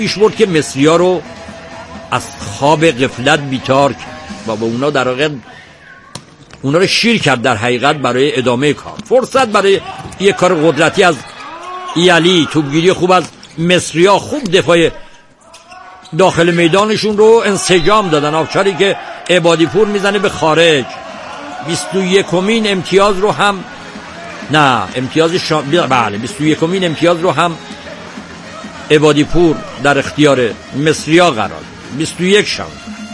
پیش برد که مصری‌ها رو از خواب غفلت بیدار کرد و به اونا در واقع اونا رو شیر کرد در حقیقت برای ادامه کار. فرصت برای یک کار قدرتی از ایالی، توپگیری خوب از مصری‌ها، خوب دفاع داخل میدانشون رو انسجام دادن. آفشاری که عبادی پور میزنه به خارج. 21مین امتیاز رو هم بله 21مین امتیاز رو هم عبادی پور در اختیار مصری‌ها قرار داد. 21 شانس.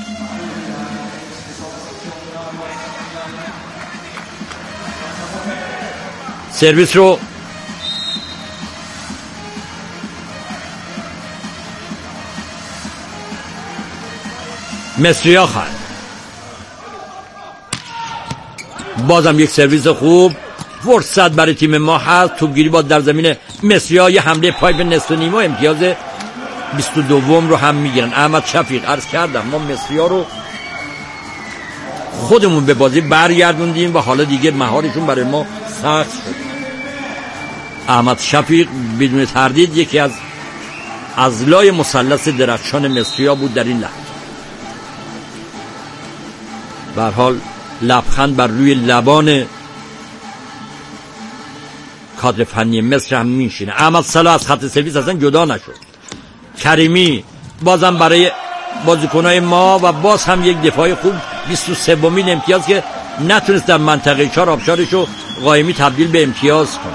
سرویس رو مصری‌ها خواهد. بازم یک سرویس خوب. فرصت برای تیم ما هست. توپگیری باز در زمین مصری‌ها. یه حمله پای به نصف نیمه. امتیاز 22 رو هم میگیرن. احمد شفیق عرض کردم ما مصری‌ها رو خودمون به بازی برگردوندیم و حالا دیگه مهارشون برای ما سخت شد. احمد شفیق بدون تردید یکی از اضلاع مثلث درخشان مصری‌ها بود در این لحظه. به هر حال لبخند بر روی لبان کادر فنی مصر هم میشینه. احمد صلاح از خط سرویس اصلا جدا نشد. کریمی بازم برای بازیکنای ما و باز هم یک دفاع خوب. 23مین امتیاز که نتونست در منطقه 4 آبشارش رو قائمی تبدیل به امتیاز کنه.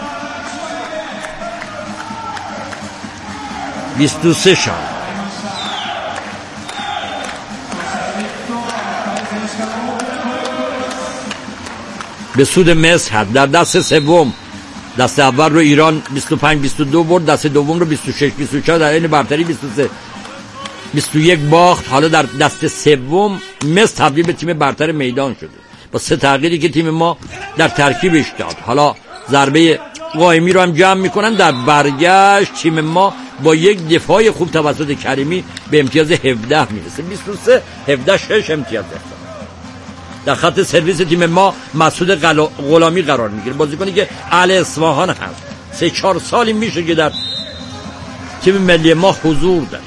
23 شان. به سود مصر هست. در دست سوم، دست اول رو ایران 25-22 برد، دست دوم رو 26-24 در این برتری 23-21 باخت. حالا در دست سوم مصر تبدیل به تیم برتر میدان شده با 3 تغییری که تیم ما در ترکیبش داد. حالا ضربه قائمی رو هم جمع میکنن. در برگشت تیم ما با یک دفاع خوب توسط کریمی به امتیاز 17 میرسه. 23-17 امتیاز داشت. در خط سرویس تیم ما مسعود غلامی قرار میگیره. بازیکنی که اهل اصفهان هست. 3-4 سالی میشه که در تیم ملی ما حضور داره.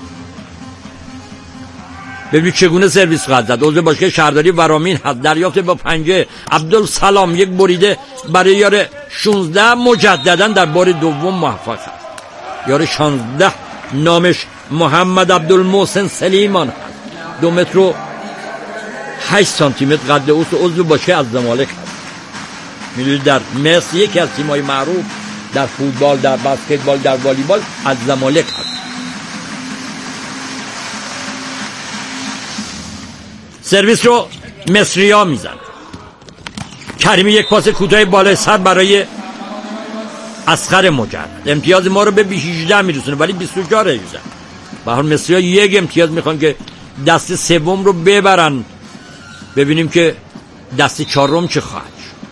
ببینید چگونه سرویس خواهد زد. عضو باشگاه شهرداری ورامین هست. دریافت با پنجه عبدالسلام، یک بریده برای یار 16 مجددا در بار دوم موفق است. یار 16 نامش محمد عبدالمحسن سلیمان هست. 2 متر و 8 سانتی متر قد اوست. عضو باشگاه از زمالک هست. میدونید در مصر یکی از تیم‌های معروف در فوتبال، در بسکتبال، در والیبال از زمالک هست. سرویس رو مصری‌ها میزن. کریمی یک پاس کوتاه بالای سر برای اصغر مجرد. امتیاز ما رو به 18 میرسونه ولی 24 میزن. به هر مصری‌ها یک امتیاز میخوان که دست سوم رو ببرن. ببینیم که دست چهارم چه خواهد.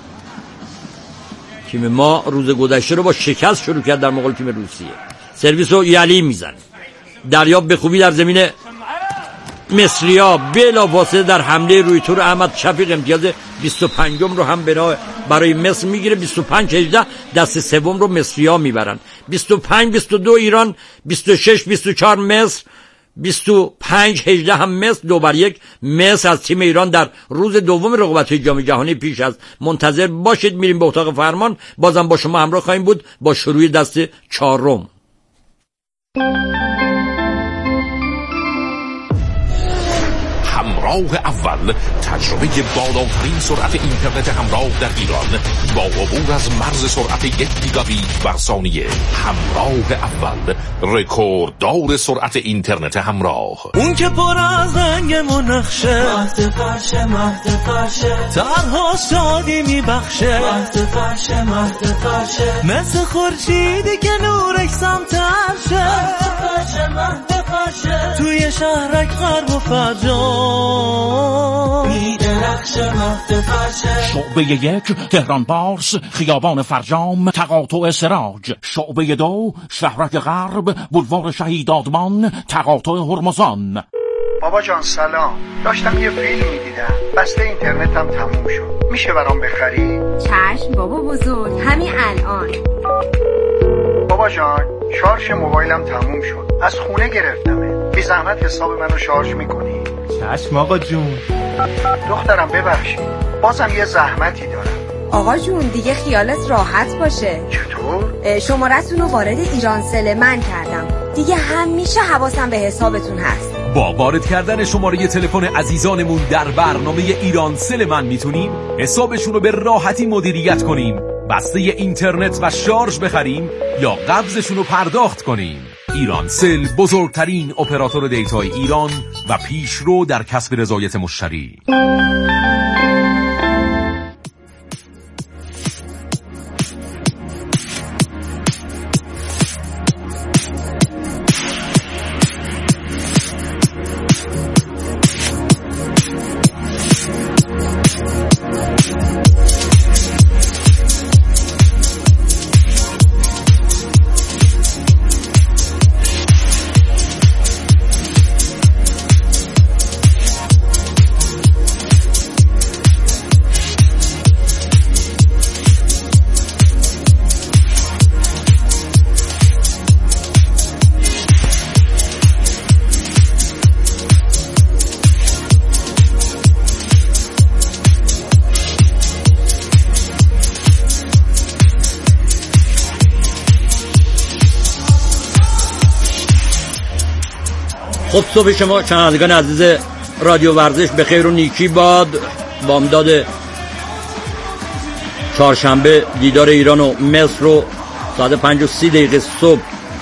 تیم ما روز گذشته رو با شکست شروع کرد در مقابل تیم روسیه. سرویس رو یعلی میزنه. دریافت به خوبی در زمین مصری‌ها. بلافاصله در حمله روی تور احمد شفیق امتیاز 25 رو هم برای مصر میگیره. 25-18 دست سوم رو مصری‌ها میبرن. 25-22 ایران، 26-24 مصر، 25-18 هم مصر. 2-1 مصر از تیم ایران در روز دوم رقابت‌های جام جهانی پیش از. منتظر باشید. میریم به اتاق فرمان. بازم با شما همراه خواهیم بود با شروع دست چهارم. همراه اول، تجربه بالاترین سرعت اینترنت همراه در ایران با عبور از مرز سرعت 1 گیگابیت بر ثانیه. همراه اول، رکورددار سرعت اینترنت همراه. اون که پر از رنگ منخشه، مهد فرشه تنها شادی میبخشه. مهد فرشه مثل خورشیدی که نورش سمتر شه. مهد فرشه توی شهرک غرب و فرجام میدرخشه. مهد فرشه. شعبه 1 تهران پارس، خیابان فرجام، تقاطع سراج. شعبه 2 شهرک غرب، بولوار شهید آدمان، تقاطع هرمزان. بابا جان سلام، داشتم یه فیلم میدیدم، بسته اینترنتم تموم شد، میشه برام بخری؟ چشم بابا بزرگ، همین الان. بابا جان شارژ موبایلم تموم شد، از خونه گرفتمه. بی زحمت حساب منو شارژ میکنی؟ چشم آقا جون. دخترم ببخشید، بازم یه زحمتی دارم. آقا جون دیگه خیالت راحت باشه. چطور؟ شماره‌تون رو وارد ایرانسل من کردم، دیگه همیشه حواسم به حسابتون هست. با وارد کردن شماره تلفن عزیزانمون در برنامه ایرانسل من میتونیم حسابشون رو به راحتی مدیریت کنیم، بسته اینترنت و شارژ بخریم یا قبضشون رو پرداخت کنیم. ایرانسل بزرگترین اپراتور دیتای ایران و پیشرو در کسب رضایت مشتری. خب صبح شما شنوندگان عزیز رادیو ورزش به خیر و نیکی باد. بامداد چهارشنبه دیدار ایران و مصر رو ساعت 5:30 صبح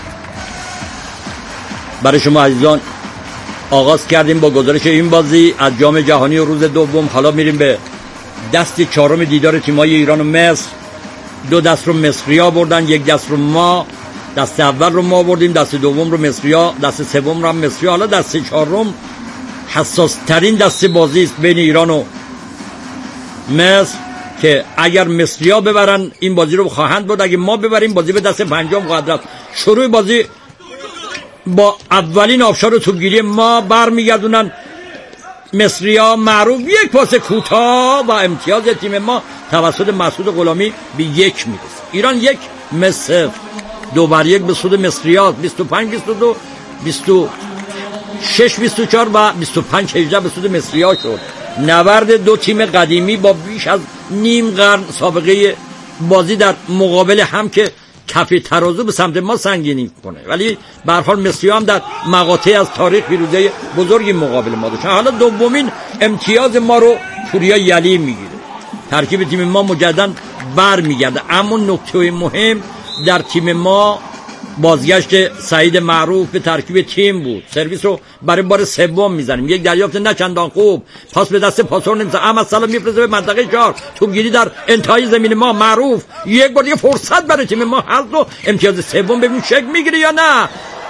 برای شما عزیزان آغاز کردیم با گزارش این بازی از جام جهانی و روز دوم. حالا میریم به دست چهارم دیدار تیم‌های ایران و مصر. 2 دست رو مصری‌ها بردن، 1 دست رو ما. دست اول رو ما بردیم، دست دوم رو مصری‌ها، دست سوم رو هم مصری‌ها. حالا دست چهارم حساس ترین دست بازی است بین ایران و مصر که اگر مصری‌ها ببرن این بازی رو خواهند برد، اگه ما ببریم بازی به دست پنجم خواهد رفت. شروع بازی با اولین آبشار توپگیری ما برمیگردونن مصری‌ها. معروف یک پاس کوتاه و امتیاز تیم ما توسط مسعود غلامی به 1 میرسه. ایران 1 مصر 2-1 به سود مصریات. 25-22 26-24 و 25-18 به سود مصریات شد. نبرد دو تیم قدیمی با بیش از نیم قرن سابقه بازی در مقابل هم که کف ترازو به سمت ما سنگینی کنه، ولی به هر حال مصری‌ها هم در مقاطعی از تاریخ پیروزی بزرگی مقابل ما داشتن. حالا دومین امتیاز ما رو پوریا یلی میگیره. ترکیب تیم ما مجددا برمیگرده، اما نکته مهم در تیم ما بازگشت سعید معروف به ترکیب تیم بود. سرویس رو برای بار سوم میزنیم، یک دریافت نه چندان خوب، پاس به دست پاسور نمیشه. احمد سلام میفرسته به منطقه 4، توپگیری در انتهای زمین ما. معروف یک بار دیگه فرصت برای تیم ما هست و امتیاز سوم ببین شک میگیره یا نه.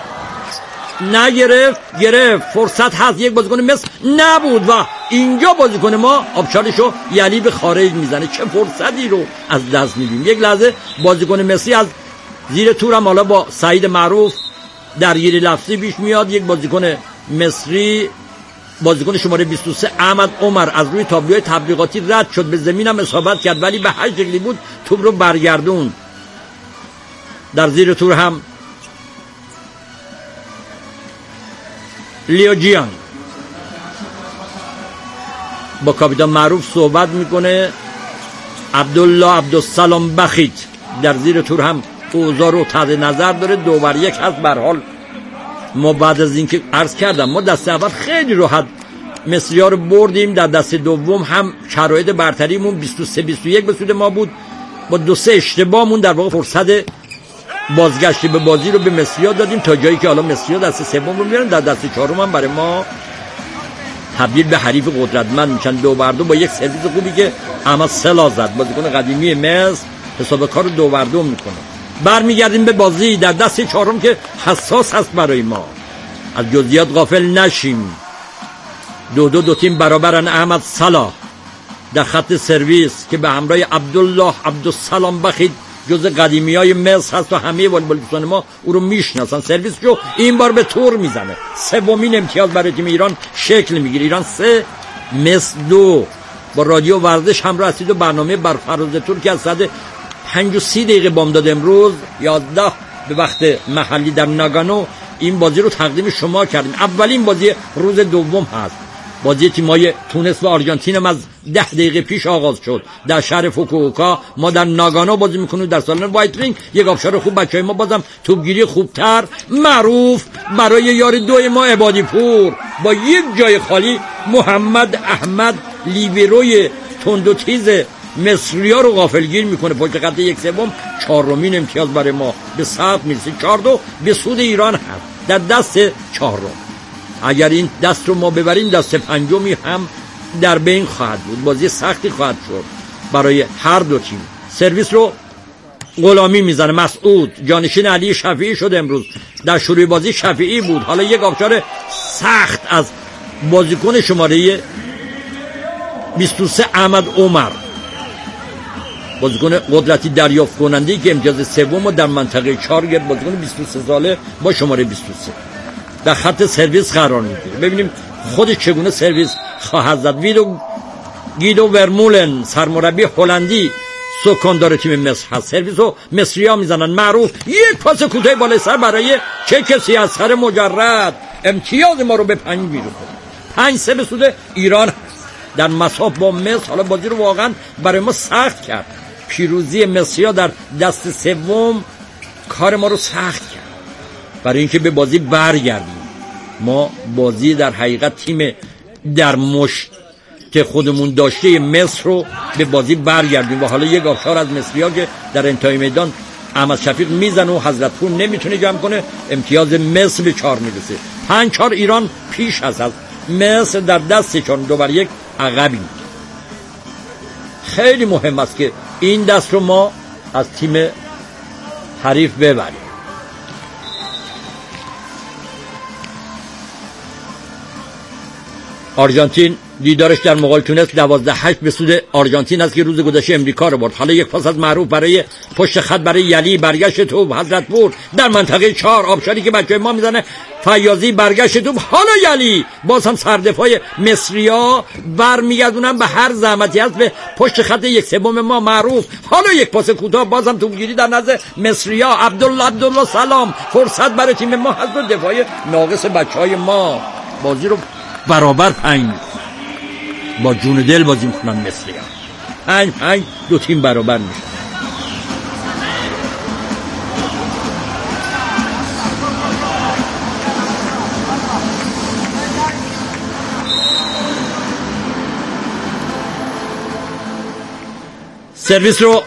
گرفت فرصت هست، یک بازیکن مصر نبود و اینجا بازیکن ما آبشارشو یعنی به خارج میزنه. چه فرصتی رو از دست میدیم. یک لحظه بازیکن مصری از زیر تور هم حالا با سعید معروف درگیری لفظی پیش میاد. یک بازیکن مصری، بازیکن شماره 23 احمد عمر، از روی تابلوی تبلیغاتی رد شد، به زمین هم اصابت کرد ولی به هر شکلی بود توپ رو برگردون. در زیر تور هم لیوجیان با کاپیتان معروف صحبت میکنه. عبدالله عبدالسلام بخیت در زیر تور هم اوضاع رو تحت نظر داره. 2-1 هست. به هر حال ما بعد از اینکه عرض کردم ما دست اول خیلی راحت مصری‌ها رو بردیم، در دست دوم هم شرایط برتریمون 23-21 به سود ما بود. با 2-3 اشتباهمون در واقع فرصت بازگشت به بازی رو به مصری‌ها دادیم تا جایی که حالا مصری‌ها دست سوم رو میارن، در دست چهارم هم برای ما تبدیل به حریف قدرتمند میشن. 2-2 با یک سرویس خوبی که احمد سلا زد، بازیکن قدیمی مصر، حساب کار رو 2-2 میکنه. برمیگردیم به بازی در دست چهارم که حساس هست برای ما. از جزئیات غافل نشیم. 2-2 دو تیم برابرن. احمد سلا در خط سرویس که به همراه عبدالله عبدالسلام بخید جز قدیمیای مصر هست و همه والیبالیستان ما او رو میشناسن. سرویس رو این بار به تور میزنه. سومین امتیاز برای تیم ایران شکل میگیره. ایران 3 مصر 2. با رادیو ورزش همراه هستید و برنامه بر فراز تور که از ساعت 5:30 بامداد امروز 11 به وقت محلی در ناگانو این بازی رو تقدیم شما کردیم. اولین بازی روز دوم هست. بازی تیمای تونس و آرژانتین هم از 10 دقیقه پیش آغاز شد. در شهر فوکووکا ما در ناگانو بازی میکنیم، در سالن وایت رینگ. یک آبشار خوب، بچهای ما بازم توپگیری خوبتر، معروف برای یار دوی ما عبادی پور با یک جای خالی محمد احمد لیبروی تند و تیز مصری‌ها رو غافلگیر میکنه. پشت خط یک سوم چهارمین امتیاز برای ما به صف میرسه. 4-2 به سود ایران هست در دست چهارم. اگر این دست رو ما ببریم دست پنجمی هم در بین خواهد بود. بازی سختی خواهد شد برای هر دو تیم. سرویس رو غلامی میزنه مسعود، جانشین علی شفیعی شد. امروز در شروع بازی شفیعی بود. حالا یک آبشار سخت از بازیکن شماره 23 احمد عمر، بازیکن قدرتی دریافت کننده که امتیاز سوم رو در منطقه 4 گرفت. بازیکن 23 ساله با شماره 23 در خط سرویس قرار میگیره. ببینیم خودش چگونه سرویس خواهد زد. گیدو ورمولن سرمربی هلندی سکاندار تیم مصر هست. سرویس رو مصری‌ها میزنن. معروف یک پاس کوتاه بالای سر برای چه کسی از سر مجرد امتیاز ما رو به 5 میرسونه. 5-3 به سود ایران هست در مساف با مصر. حالا بازی رو واقعا برای ما سخت کرد. پیروزی مصری‌ها در دست سوم کار ما رو سخت کرد برای اینکه به بازی برگردیم. ما بازی در حقیقت تیم در مشت خودمون داشته مصر رو به بازی برگردیم. و حالا یک آبشار از مصری‌ها که در انتهای میدان احمد شفیق میزنه و حضرت پور نمیتونه جمع کنه. امتیاز مصر به 4 میرسه. 5-4 ایران پیش هست از مصر در دست 4-2-1 عقبیم. خیلی مهم است که این دست رو ما از تیم حریف ببریم. آرژانتین دیدارش در مقابل تونس 12-8 به سود آرژانتین است که روز گذشته امریکا رو برد. حالا یک پاس از معروف برای پشت خط برای یلی، برگشت توپ حضرت پور در منطقه 4. آبشاری که بچه ما میزنه فیاضی، برگشت توپ حالا یلی، باز هم سردفاع مصری‌ها برمیگردونن به هر زحمتی هست به پشت خط یک سوم ما. معروف حالا یک پاس کوتاه، باز هم توپگیری در نزد مصری‌ها. عبدالله سلام فرصت برای تیم ما هست و دفاع ناقص بچهای ما بازی رو برابر 5 با جون دل بازی میکنن مصری‌ها. 5-5 دو تیم برابر میشن. سرویس رو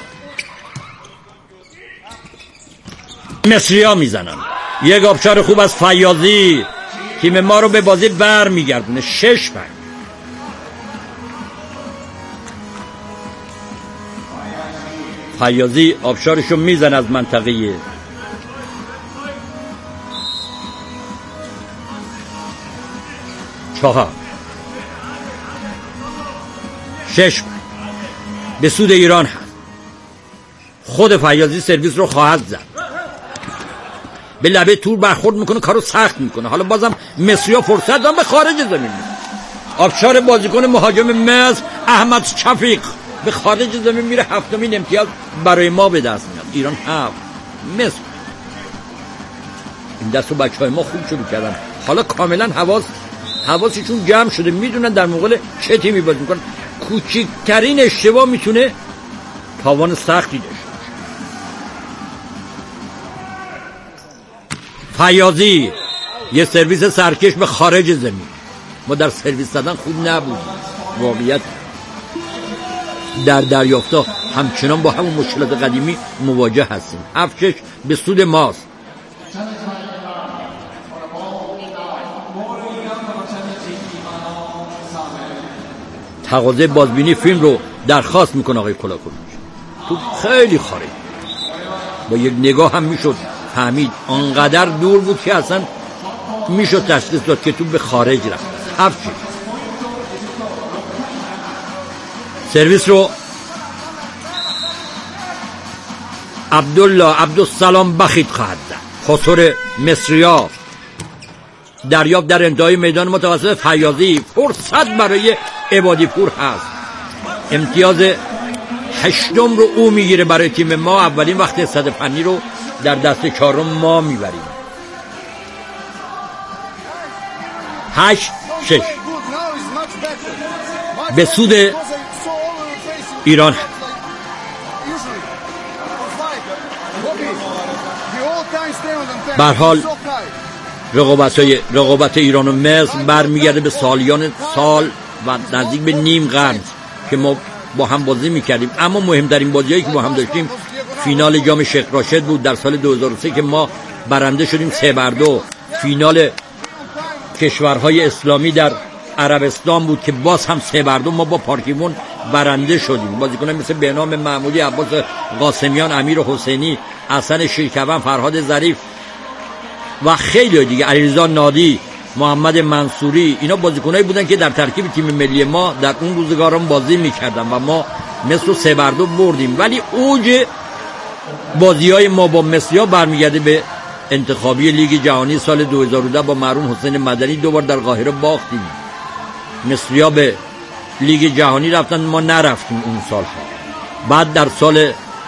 مصری‌ها میزنن. یک آبشار خوب از فیاضی تیم ما رو به بازی بر میگردونه. 6-5 فیاضی آبشارشو میزن از منطقه 4. 6 به سود ایران هست. خود فیاضی سرویس رو خواهد زد. به لبه تور برخورد میکنه، کارو سخت میکنه. حالا بازم مصری‌ها فرصت دارن به خارج زمین. آبشار بازیکن مهاجم مصر احمد شفیق به خارج زمین میره. 7مین امتیاز برای ما به دست میاد. ایران 7 مصر. این دستو بچهای ما خوب شروع کردن. حالا کاملا حواسشون جمع شده، میدونن در مقابل چه تیمی بازی میکنن. کوچکترین اشتباه میتونه تاوان سختی داشته. فیاضی یه سرویس سرکش به خارج زمین. ما در سرویس زدن خوب نبودیم. واقعیت در دریافتا همچنان با همون مشکلات قدیمی مواجه هستیم. 7-6 به سود ماست. تقاضای بازبینی فیلم رو درخواست میکنه آقای کلاکوویچ. تو خیلی خارج، با یک نگاه هم میشد فهمید. آنقدر دور بود که اصلا میشد تشخیص داد که تو به خارج رفت. 7 سرویس رو عبدالسلام بخیت خواهد زد. خسر مصری‌ها دریافت در انتهای میدان متوسط فیاضی. فرصت برای عبادی پور هست. امتیاز 8 رو او میگیره برای تیم ما. اولین وقت صد فنی رو در دست چهارم ما میبریم. 8-6 به سود ایران. به هر حال رقابت ایران و مصر برمیگرده به سالیان سال و نزدیک به نیم قرن که ما با هم بازی میکردیم. اما مهمترین بازیایی که با هم داشتیم فینال جام شیخ راشد بود در سال 2003 که ما برنده شدیم 3-2. فینال کشورهای اسلامی در عربستان بود که باز هم 3-2 ما با پارکیمون برنده شدیم. بازیکنان مثل بهنام محمودی، عباس قاسمیان، امیر حسینی، حسن شیرکوان، فرهاد ظریف و خیلی دیگه، علیرضا نادی، محمد منصوری، اینا بازیکنایی بودن که در ترکیب تیم ملی ما در اون روزگاران بازی میکردن و ما مثل 3-2 بردیم. ولی اوج بازی‌های ما با مصری‌ها برمیگرده به انتخابی لیگ جهانی سال 2010 با مرحوم حسین مدنی. 2 بار در قاهره باختیم. مصری‌ها به لیگ جهانی رفتن، ما نرفتیم اون سالها. بعد در سال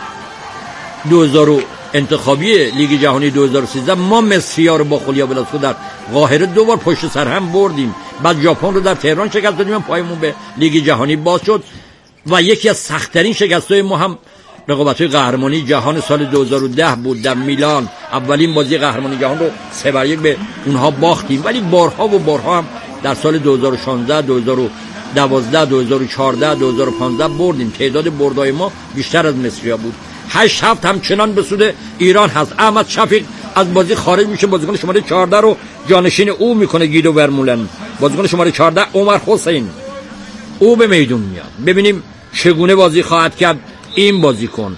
2000 انتخابی لیگ جهانی 2013 ما مصری‌ها رو با خولیا بلاسکو در قاهره 2 بار پشت سر هم بردیم. بعد ژاپن رو در تهران شکست دادیم، پایمون به لیگ جهانی باز شد. و یکی از سخت‌ترین شکست‌های ما هم رقابت‌های قهرمانی جهان سال 2010 بود در میلان. اولین بازی قهرمانی جهان رو 3-1 به اونها باختیم. ولی بارها و بارها هم در سال 2016، 2012، 2014، 2015 بردیم. تعداد بردهای ما بیشتر از مصری‌ها بود. 8-7 همچنان به سود ایران هست. احمد شفیق از بازی خارج میشه، بازیکن شماره 14 رو جانشین او میکنه گیدو ورمولن. بازیکن شماره 14 عمر حسین، او به میدون میاد. ببینیم چگونه بازی خواهد کرد این بازیکن.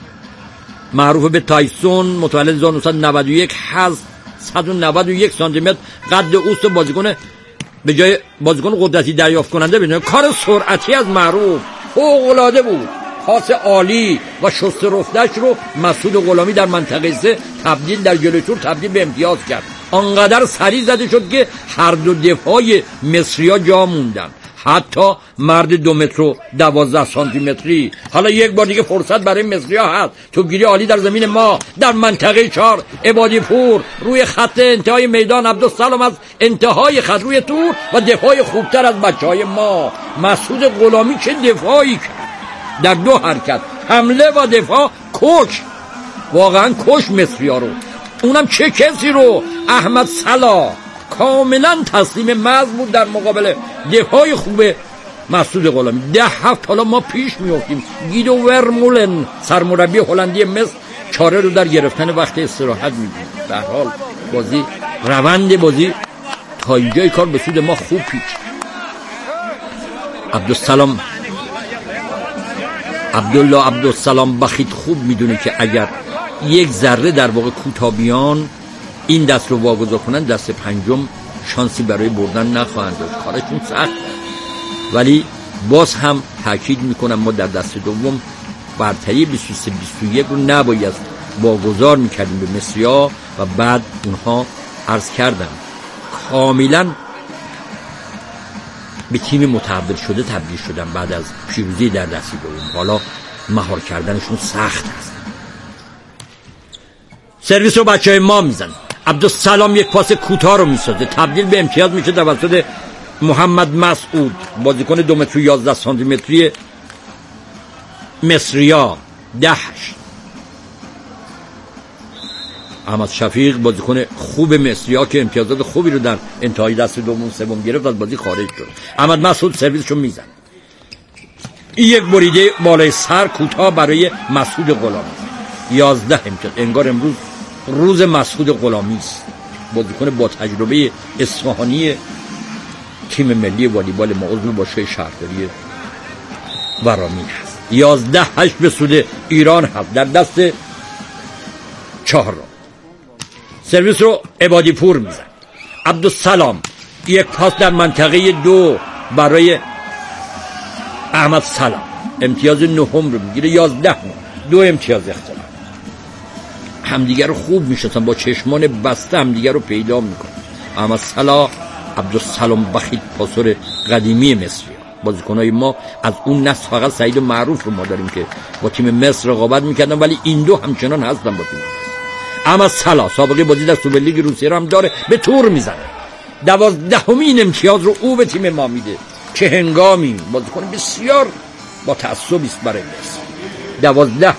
معروف به تایسون، متولد 1991 هست، 191 سانتی متر قد اوست. بازیکن به جای بازیکن قدرتی دریافت کننده بدونه کار سرعتی از معروف فوق‌العاده بود. پاس عالی و شست رفتش رو مسعود غلامی در منطقه 3 تبدیل در جلوی تور تبدیل به امتیاز کرد. آنقدر سریع زده شد که هر دو دفاع مصری‌ها جا موندن، حتی مرد 2 متر و 12 سانتی متری. حالا یک بار دیگه فرصت برای مصری‌ها هست. توپگیری عالی در زمین ما در منطقه 4. عبادی پور روی خط انتهای میدان، عبدالسلام از انتهای خط روی تور و دفاع خوبتر از بچهای ما. مسعود غلامی چه دفاعی کرد در 2 حرکت، حمله و دفاع. کش، واقعا کش مصری‌ها رو. اونم چه کسی رو؟ احمد صلاح کاملا تسلیم محض بود در مقابل دفاع خوب مسعود غلامی. 10-7 حالا ما پیش میافتیم. گیدو ورمولن سرمربی هلندی مصر چاره رو در گرفتن وقت استراحت می‌بینه. به هر حال بازی، روند بازی تا اینجای کار به سود ما خوب پیچ. عبدالله عبدالسلام بخیت خوب میدونه که اگر یک ذره در واقع کوتابیان این دست رو واگذار کنن، دست پنجم شانسی برای بردن نخواهند داشت. کارشون سخت، ولی باز هم تاکید میکنم ما در دست دوم برتری 23-21 رو نباید واگذار میکردیم به مصری‌ها و بعد اونها عرض کردم کاملا به تیم متحول شده تبدیل شدن بعد از پیروزی در دست دوم. حالا مهار کردنشون سخت است. سرویس رو بچهای ما میزنن. عبدالسلام یک پاس کوتاه رو میسازه، تبدیل به امتیاز میشه توسط محمد مسعود، بازیکن 2 متر و 11 سانتی متری مصریا. 10-8 احمد شفیق بازیکن خوب مصریا که امتیازات خوبی رو در انتهای دست دوم سوم گرفت، از بازی خارج شد. احمد مسعود سرویسشو میزنه. یک بریده بالای سر کوتاه برای مسعود غلامی. 11 امتیاز. انگار امروز روز مسعود غلامی است. بازیکن با تجربه اصفهانی تیم ملی والیبال ما، عضو باشگاه شهرداری ورامین هست. 11-8 به سود ایران هست در دست 4. سرویس رو عبادی پور میزن. عبدالسلام یک پاس در منطقه 2 برای احمد سلام، امتیاز 9 رو میگیره. 11 2 امتیاز اختلاف. همدیگر رو خوب میشناسن، با چشمان بسته همدیگر رو پیدا میکنن. احمد صلاح، عبدالسلام بخیت پاسور قدیمی مصری. بازیکنای ما از اون نسل فقط سعید معروف رو ما داریم که با تیم مصر رقابت میکردن، ولی این دو همچنان هستن با تیم مصر. اما سلا سابقه بازی در سوپر لیگ روسیه رو هم داره، به تور میزنه. 12مین امتیاز رو او به تیم ما میده. چه هنگامی بازیکن بسیار با تعصبی است برای مصر. 12.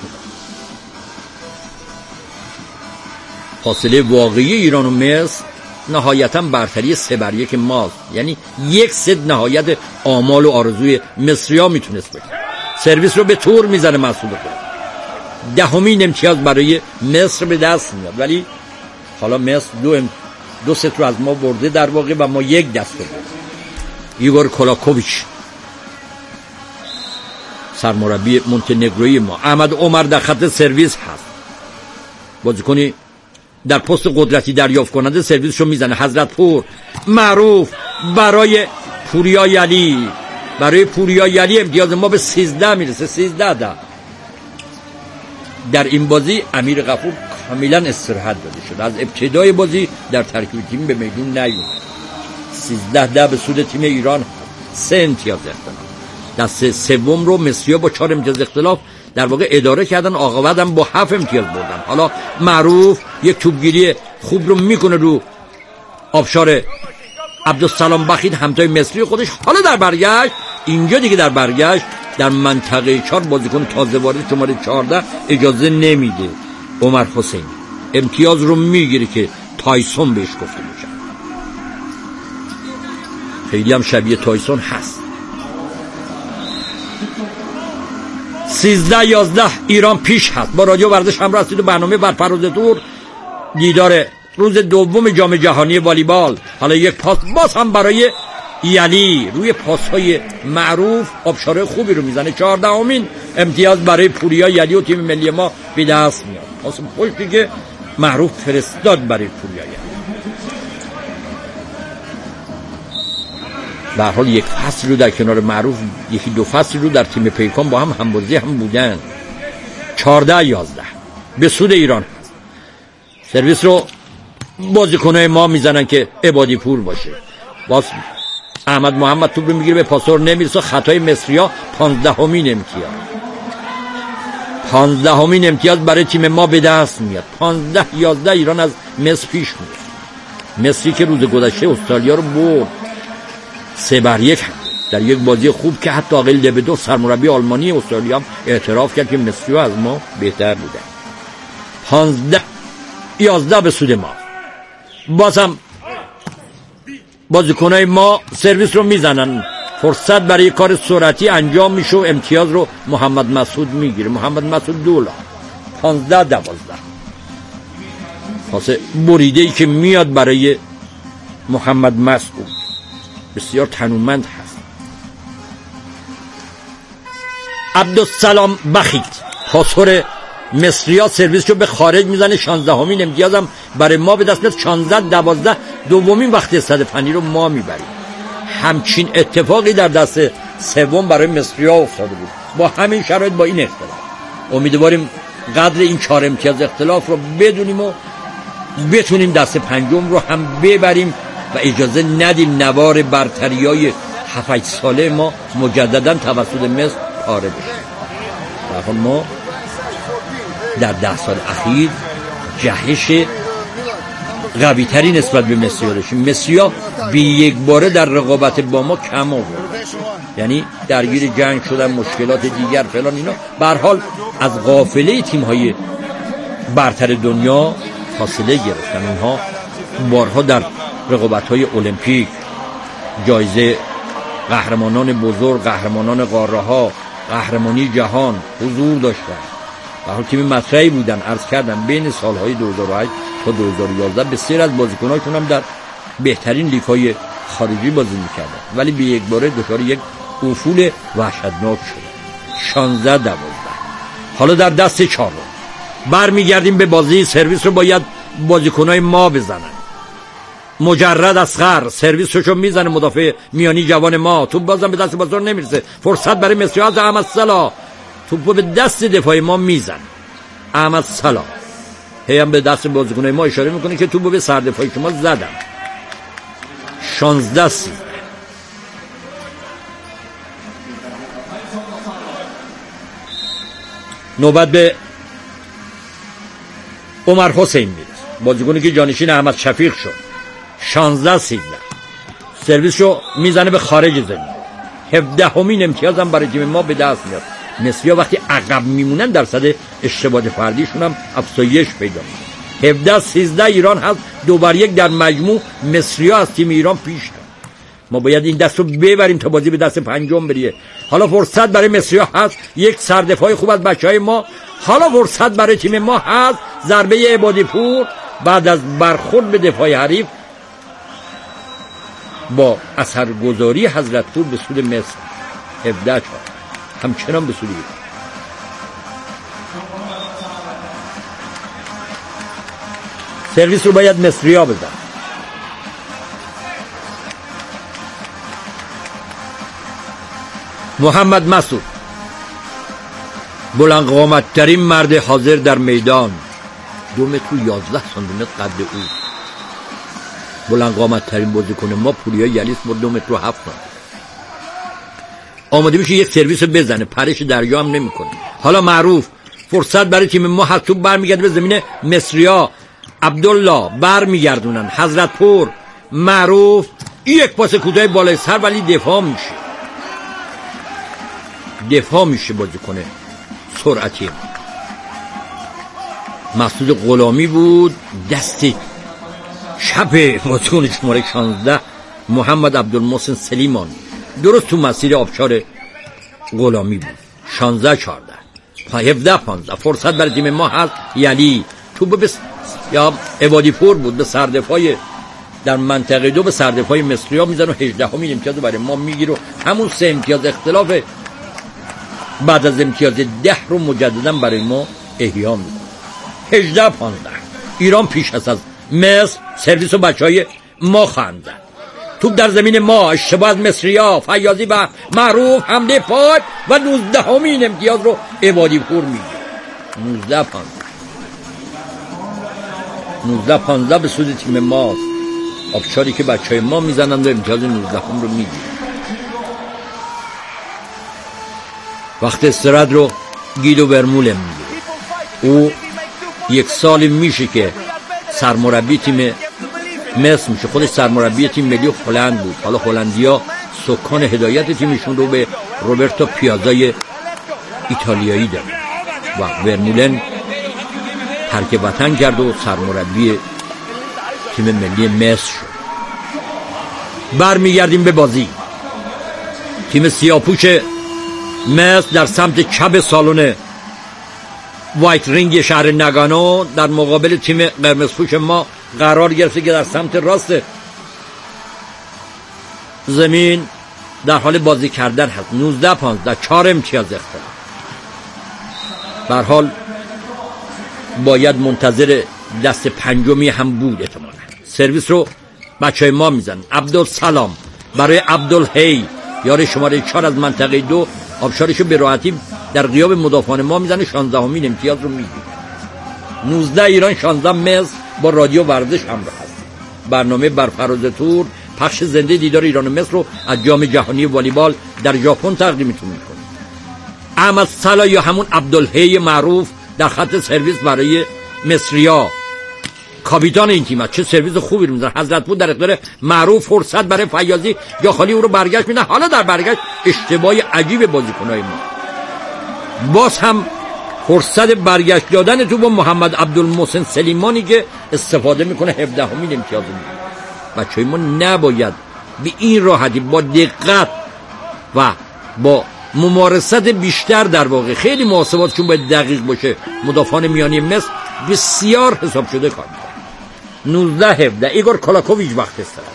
فاصله واقعی ایران و مصر نهایتا برتری 3-1 ماست، یعنی 1-0 نهایت آمال و آرزوی مصری‌ها میتونست باشه. سرویس رو به تور میزنه مسعود خود. 10مین امتیاز برای مصر به دست میاد، ولی حالا مصر دو ست رو از ما برده در واقع و ما 1 دست رو برده. ایگور کولاکوویچ سرمربی مونتنگروی ما. احمد عمر در خط سرویس هست، بازیکنی در پست قدرتی دریافت کننده سرویس رو میزنه. حضرت پور معروف برای پوریا یلی. برای پوریا یلی امتیاز ما به 13 میرسه. 13. در این بازی امیر غفور کاملا استراحت داده شد، از ابتدای بازی در ترکیب تیم به میدون نیومد. 13 به سود تیم ایران. 3 امتیاز اختلاف. دست سوم رو مصری‌ها با 4 امتیاز اختلاف در واقع اداره کردن، عاقبت هم با 7 امتیاز بردن. حالا معروف یک توپگیری خوب رو میکنه رو آبشار عبدالسلام بخیت همتای مصری خودش. حالا در برگشت اینجا دیگه در برگشت در منطقه 4 بازیکن تازه وارد شماره 14 اجازه نمیده. عمر حسین امتیاز رو میگیره که تایسون بهش گفته میشه. خیلی هم شبیه تایسون هست. 13-11 ایران پیش هست. با رادیو ورزش هم رسید و برنامه بر فراز تور دیدار روز دوم جام جهانی والیبال. حالا یک پاس باز هم برای یلی، روی پاس‌های معروف آبشاره خوبی رو میزنه. 14مین امتیاز برای پوریا یلی و تیم ملی ما به دست میاد. پاس خوشی که معروف فرستاد برای پوریا یلی. به هر حال یک فصل رو در کنار معروف، یکی 2 فصل رو در تیم پیکان با هم همبازی هم بودن. 14-11 به سود ایران. سرویس رو بازیکنای ما میزنن که عبادی پور باشه. باز احمد محمد توپ رو میگیره، به پاسور نمیرسه. خطای مصری‌ها. 15مین امتیاز. 15مین امتیاز برای تیم ما به دست میاد. 15-11 ایران از مصر پیش میاد. مصری که روز گذشته استرالیا رو برد 3-1 در یک بازی خوب که حتی آقای لبدو سرمربی آلمانی استرالیا هم اعتراف کرد که مصری‌ها از ما بهتر بودن. 15-11 به سود ما. بازم بازیکنای ما سرویس رو میزنن، فرصت برای کار سرعتی انجام میشه و امتیاز رو محمد مسعود میگیره. محمد مسعود دولا. 15-12 واسه بریده‌ای که میاد برای محمد مسعود، بسیار تنومند هست. عبدالسلام بخیت پاسور مصری‌ها سرویس رو به خارج میزنه. 16مین امتیاز هم برای ما به دست میاد. 16-12 دومین وقت استاد فنی رو ما میبریم. همچین اتفاقی در دست سوم برای مصری‌ها افتاده بود با همین شرایط، با این اختلاف. امیدواریم قدر این 4 امتیاز اختلاف رو بدونیم و بتونیم دست پنجم رو هم ببریم و اجازه ندیم نوار برتریای 7-8 ساله ما مجددا توسط مصر پاره بشه. ما در 10 سال اخیر جهش قوی تری نسبت به مصری‌ها داشتیم. مصری‌ها به یک باره در رقابت با ما کم آورد، یعنی درگیر جنگ شدن، مشکلات دیگر فلان اینا. به هر حال از قافله تیم‌های برتر دنیا فاصله گرفتن. اونها بارها در رقابت‌های المپیک، جایزه قهرمانان بزرگ، قهرمانان قاره‌ها، قهرمانی جهان حضور داشتن. به هر حال تیم مطرحی بودن. عرض کردم بین سالهای 2008 تا 2011 بسیار از بازیکن‌هاشون هم در بهترین لیگ‌های خارجی بازی می‌کردن، ولی به یک باره دچار یک افول وحشتناک شد. 16-12 حالا در دست چهارم برمیگردیم به بازی. سرویس رو باید بازیکن‌های ما بزنن. مجرد اصغر سرویسشو میزنه، مدافع میانی جوان ما. توپ بازم به دست بازار نمیرسه. فرصت برای مصری‌ها از احمد صلاح. توپو به دست دفاعی ما میزنه. احمد صلاح هم به دست بازیکن‌های ما اشاره میکنه که توپو به سردفاعی شما زدم. 16-13 نوبت به عمر حسین میرسه، بازیکنی که جانشین احمد شفیق شد. 16-13 سرویسشو میزنه به خارج زمین. 17مین امتیاز هم برای تیم ما به دست میاد. مصری‌ها وقتی عقب میمونن درصد اشتباه فردیشون هم افزایش پیدا میکنه. 17-13 ایران هست. 2-1 در مجموع مصری‌ها از تیم ایران پیش هست. ما باید این دست رو ببریم تا بازی به دست پنجم بریه. حالا فرصت برای مصری‌ها هست، یک سردفاع خوب از بچهای ما. حالا فرصت برای تیم ما هست، ضربه عبادی پور بعد از برخورد به دفاع حریف با اثرگذاری حضرت پور به سود مصر. 17-4 همچنان به سود ایران. سرویس رو باید مصری‌ها بزن. محمد مسعود بلند قامت ترین مرد حاضر در میدان، 2 متر و 11 سانتیمتر قد او. بلند قامت ترین بازیکن ما پوریا یلیس با 2 متر و 7 سانتیمتر. آماده میشه یک سرویس بزنه، پرش دریا هم نمیکنه. حالا معروف فرصت برای تیم ما هست، توپ برمیگرده به زمین مصری‌ها. عبدالله برمیگردونن، حضرت پور، معروف، یک پاس کوتاه بالای سر ولی دفاع میشه بازیکن سرعتی. مسعود غلامی بود، دست چپ بازیکن شماره 16 محمد عبدالمحسن سلیمان درست تو مسیر آبشار غلامی بود. 16-14 17-15 فرصت برای تیم ما هست. یعنی توپ یا عبادی پور بود به سردفاع در منطقه 2 به سردفاع مصری‌ها میزنه و 18مین امتیاز برای ما میگیره. همون 3 امتیاز اختلاف بعد از امتیاز 10 رو مجددا برای ما احیا میکنه. 18-15 ایران پیش هست از مصر. سرویس و بچهای ما خواندن. توپ در زمین ما، اشتباه از مصری‌ها، فیاضی و معروف، حمله پاک و 19مین امتیاز رو عبادی پور میگیره. 19-15 به سود تیم ماست. آبشاری که بچهای ما میزنند و امتیاز 19 رو میگیره. وقت استراحت رو گیدو ورمولن میگیره. او 1 سال میشه که سرمربی تیم مصر میشه. خودش سرمربی تیم ملی هلند بود. حالا هلندیا سکان هدایت تیمشون رو به روبرتو پیازای ایتالیایی دارن و ورمولن ترک وطن کرد و سرمربی تیم ملی مصر شد. برمیگردیم به بازی. تیم سیاه‌پوش مصر در سمت چپ سالن وایت رینگ شهر نگانو در مقابل تیم قرمزپوش ما قرار گرفته که در سمت راست زمین در حال بازی کردن هست. 19-15 4 امتیاز اختلاف. به هر حال باید منتظر دست پنجمی هم بود احتمالاً. سرویس رو بچهای ما میزنن. عبدالسلام برای عبدالحی یار شماره 4 از منطقه 2 آبشارشو به راحتی در غیاب مدافعان ما میزنه. 16مین امتیاز رو میگیره. 19 ایران 16 مصر. با رادیو ورزش همراه هست. برنامه بر فراز تور پخش زنده دیدار ایران و مصر رو از جام جهانی والیبال در ژاپن تقدیمتون میکنه. احمد صلا یا همون عبدالحی معروف در خط سرویس برای مصری‌ها کاپیتان این تیم. چه سرویس خوبی رو میزنه. حضرت پور در اختیار معروف، فرصت برای فیاضی، جا خالی او رو برگشت میدن. حالا در برگشت اشتباه عجیب بازیکن‌های ما. باز هم فرصت برگشت دادن تو با محمد عبدالمحسن سلیمانی که استفاده میکنه. 17مین امتیاز میگیره. بچهای ما نباید به این راحتی، با دقت و با ممارست بیشتر، در واقع خیلی محاسباتشون باید دقیق باشه. مدافعان میانی مصر بسیار حساب شده کار میکنه. 19-17 ایگور کلاکوویچ وقت استراحت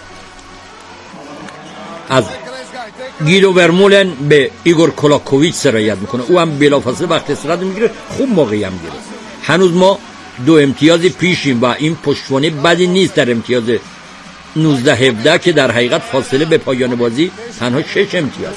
از گیلو ورمولن به ایگور کلاکوویچ سرایت میکنه. او هم بلافاصله وقت استراحت میگیره. خوب موقعی هم گرفت. هنوز ما 2 امتیاز پیشیم و این پشتوانه بدی نیست در امتیاز 19-17 که در حقیقت فاصله به پایان بازی تنها 6 امتیاز.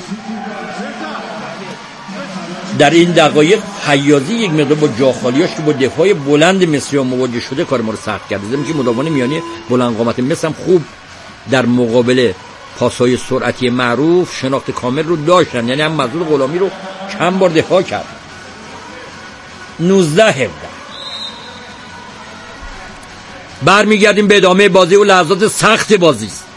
در این دقایق حیازی یک مقدار با جاخالیاش که با دفاع بلند مصری‌ها مواجه شده کار ما رو سخت کرده. زمین که مدافعان میانی بلند قامت مصر هم خوب در مقابل پاس‌های سرعتی معروف شناخت کامل رو داشتن. یعنی هم مسعود غلامی رو چند بار دفاع کرد. 19-17 برمیگردیم به ادامه بازی و لحظات سخت بازی است.